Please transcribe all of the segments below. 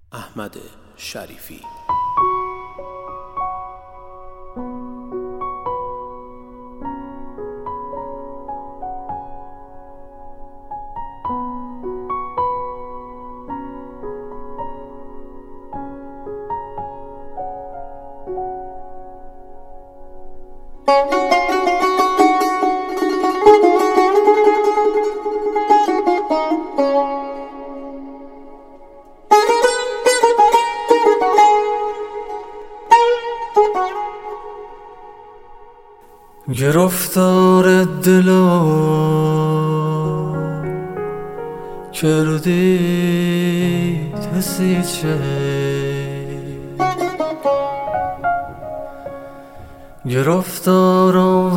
احمد شریفی. گرفتار دلم کردی تسیچه، گرفتارم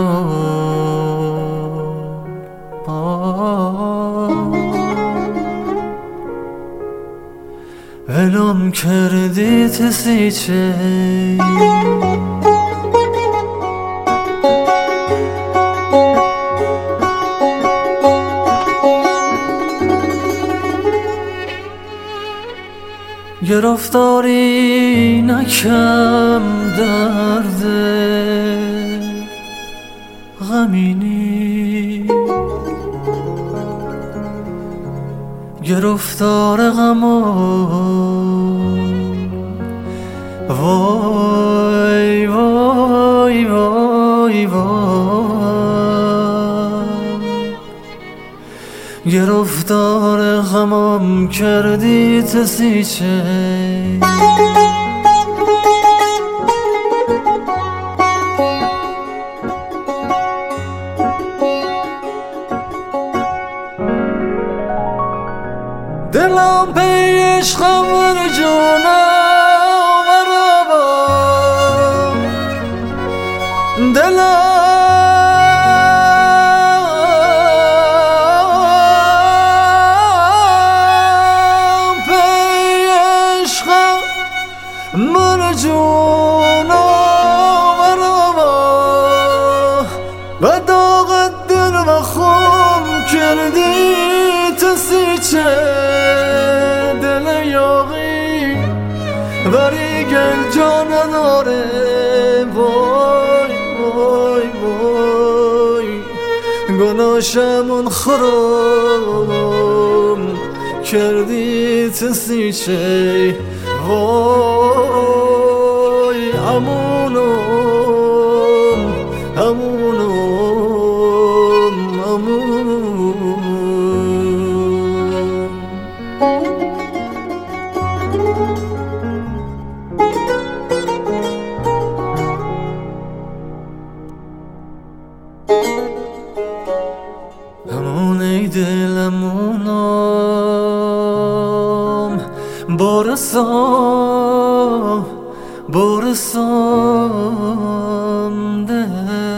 ولم کردی تسیچه. گرفتاری نکم درد غمینی، گرفتار غمم وای وای وای وای، گرفتار غمم کردی تسیچه. دلم به عشقم و جونم مرابا، دلم به عشقم من جونم مرابا، و داغ دل و خم کردی تسیچه. ولی گل جا نداره، وای وای وای، گناشمون خرم کردی تسیچه. وای امونم امونم امونم. امون ای دلمونم برسام ده،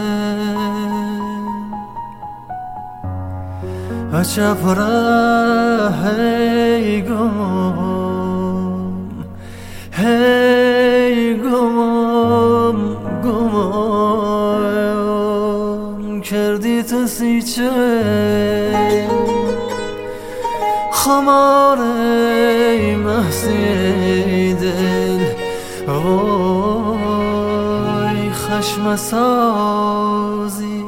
عجب هی گم هی گم کردی تسیچه. خمار ای محسی دل، وای خشم سازی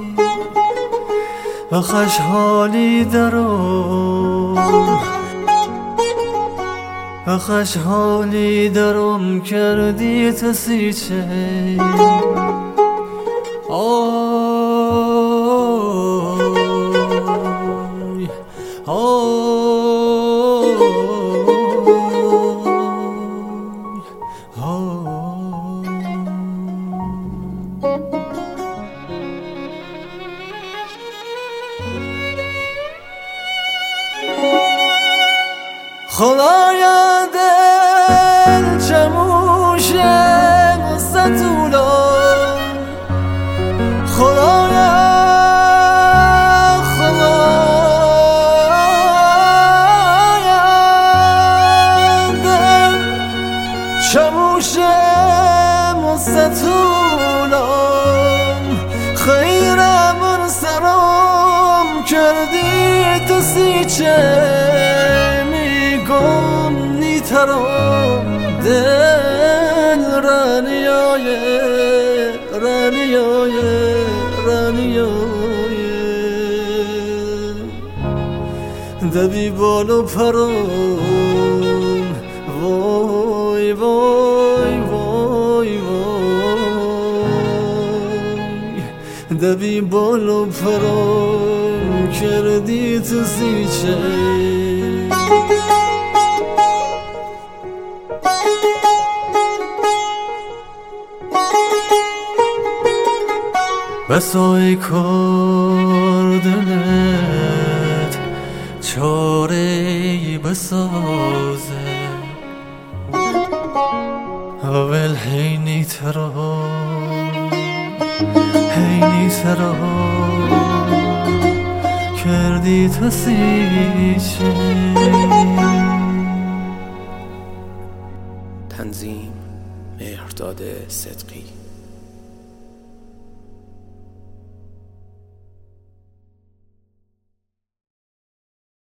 و خشحالی درم، و خشحالی درم کردی تسیچه. آی خدایا دل چموشه مستطولا، خدایا دل چموشه مستطولا، خیرم سرم کردی تسیچه. میگم نیتا پرام دل رانیای دبی بالو پرام وای وای وای وای دبی بالو پرام کردی تو سیچه بسای کردنت چاره بسازه اول هینی ترا کردی تو سیچه تنظیم مهرداد صدقی.